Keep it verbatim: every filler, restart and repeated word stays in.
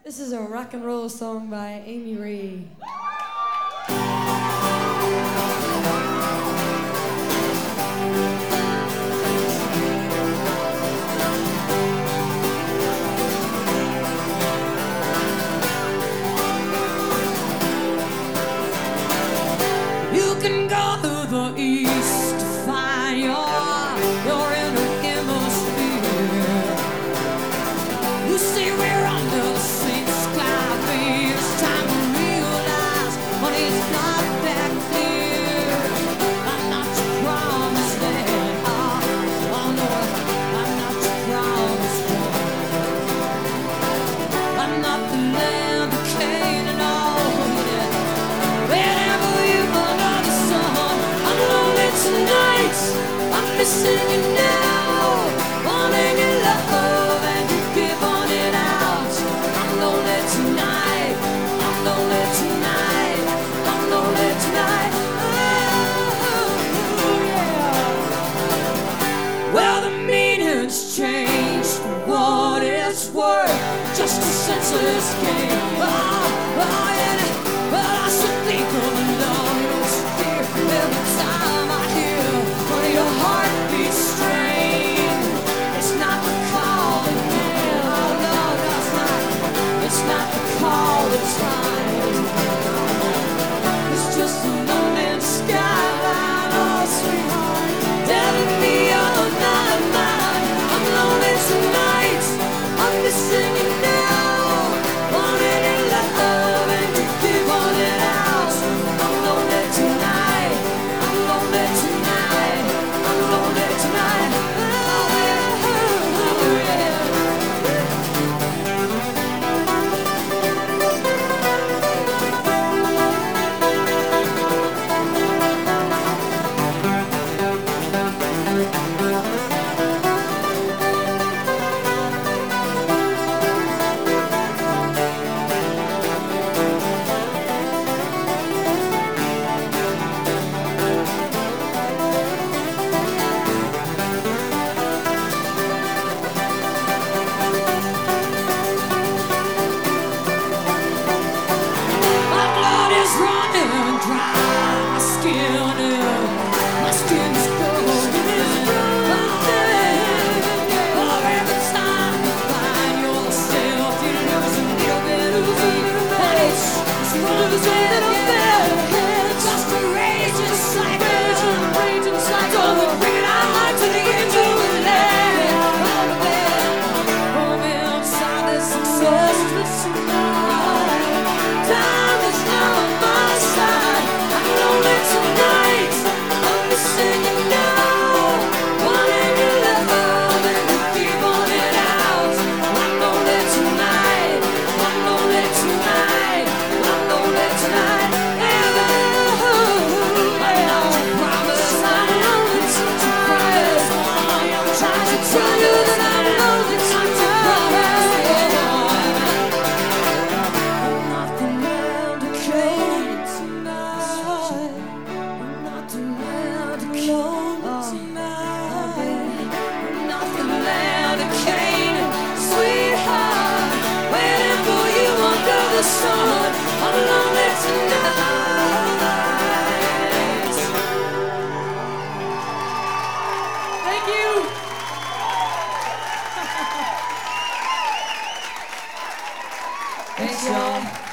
This is a rock and roll song by Amy Ray. You can go to the east to find your, your inner hemisphere. You see we're under the same sky, babe. It's time to realize when it's not that clear. I'm not your promised land. Oh, oh no, I'm not your promised one. I'm not the land of Canaan, oh yeah. Wherever you under the sun, I'm lonely tonight. I'm missing you now, wanting your love and you give on it out. I'm lonely tonight. I'm lonely tonight. I'm lonely tonight. Oh yeah. Well, the meaning's changed for what it's worth. Just a senseless game. Oh, oh yeah. But I should think of the love that's here every time I hear one of your heartbeats strain. It's not the call that man, oh no, no, it's not. It's not the call that's time. It's just a lonely skyline, oh sweetheart, telling me you're not mine. I'm lonely tonight. I'm missing you now, wanting your love and you give on it out. I'm lonely tonight. I'm lonely tonight. I'm lonely tonight. Oh yeah, oh yeah. My blood is running dry. My skin is, my skin's golden. Oh, every time you find yourself, you lose a little bit of it. And it's, it's losing a little bit. Just a raging cycle, raging cycle. Don't bring it out to the end of the land. Home inside this existence tonight. Time is now on my side. I'm lonely tonight. I'm missing you now, wanting your love and you keep on it out. I'm lonely tonight. I'm lonely tonight. I'm lonely tonight. I'm not your promise. I'm lonely tonight. I'm trying to tell you that I'm lonely tonight. I'm not the man to Canaan tonight. I'm not the man to Canaan tonight. I'm not the land of Canaan, sweetheart. Waiting for you under the sun. I'm lonely tonight. Thank you. Thanks, y'all.